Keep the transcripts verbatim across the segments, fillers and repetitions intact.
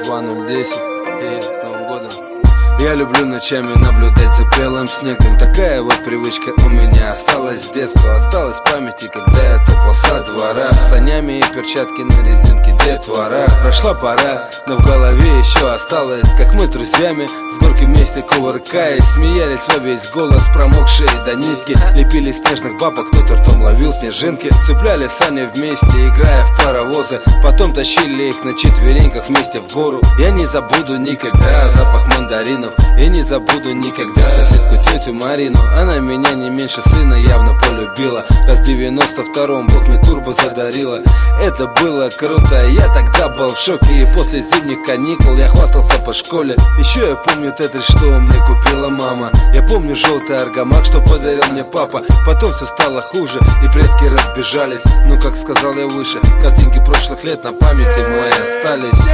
Москва ноль десять. И с Новым годом. Я люблю ночами наблюдать за белым снегом. Такая вот привычка у меня осталась с детства. Осталась в памяти, когда я топал со двора с санями и перчатки на резинке детвора. Прошла пора, но в голове еще осталось, как мы с друзьями с горки вместе кувыркаясь смеялись во весь голос, промокшие до нитки. Лепили снежных бабок, кто-то ртом ловил снежинки. Цепляли сани вместе, играя в паровозы. Потом тащили их на четвереньках вместе в гору. Я не забуду никогда запах мандаринов. Я не забуду никогда соседку тетю Марину. Она меня не меньше сына явно полюбила. Раз в девяносто втором Бог мне турбо задарила. Это было круто, я тогда был в шоке. И после зимних каникул я хвастался по школе. Еще я помню тетрис, что мне купила мама. Я помню желтый аргамак, что подарил мне папа. Потом все стало хуже и предки разбежались. Но, как сказал я выше, картинки прошлых лет на памяти моей остались.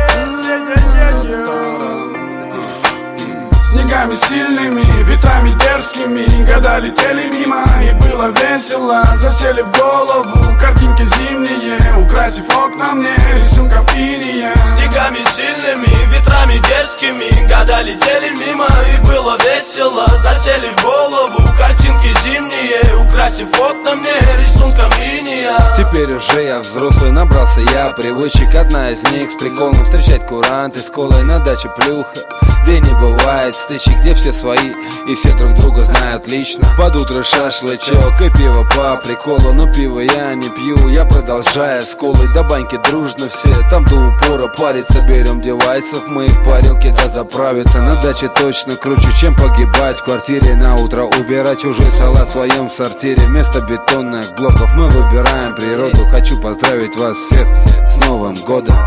Снегами сильными, ветрами дерзкими, года летели мимо, и было весело. Засели в голову картинки зимние, украсив окна мне рисунком иния. Снегами сильными, ветрами дерзкими, года летели мимо, и было весело. Засели в голову картинки зимние, украсив окна мне рисунком иния. Теперь уже я взрослый, набрался я привычек. Одна из них с приколом встречать куранты с колой на даче плюха, где не бывает встречи, где все свои и все друг друга знают лично. Под утро шашлычок и пиво по приколу. Но пиво я не пью, я продолжаю с колой. До баньки дружно все, там до упора париться. Берем девайсов, мы парилки да заправиться. На даче точно круче, чем погибать в квартире. На утро убирать чужой салат в своем сортире. Вместо бетонных блоков мы выбираем природу. Хочу поздравить вас всех с Новым годом.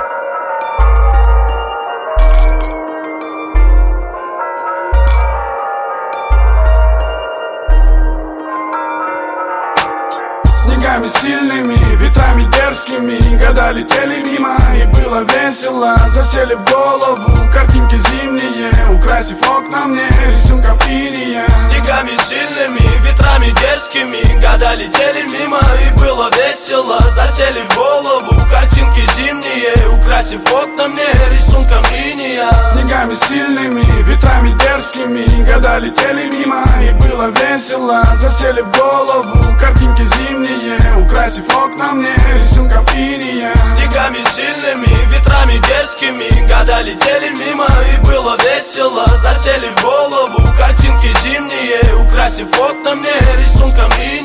Снегами сильными, ветрами дерзкими, года летели мимо, и было весело. Засели в голову картинки зимние, украсив окна мне рисунком иния. Снегами сильными, ветрами дерзкими, года летели мимо, и было весело. Засели в голову картинки зимние, украсив окна мне рисунком иния. Снегами сильными, ветрами дерзкими, года летели мимо, и было весело. Засели в голову картинки зимние, украсив окна мне рисунком иния. Снегами сильными, ветрами дерзкими, года летели мимо, и было весело. Засели в голову картинки зимние, украсив окна мне рисунком иния.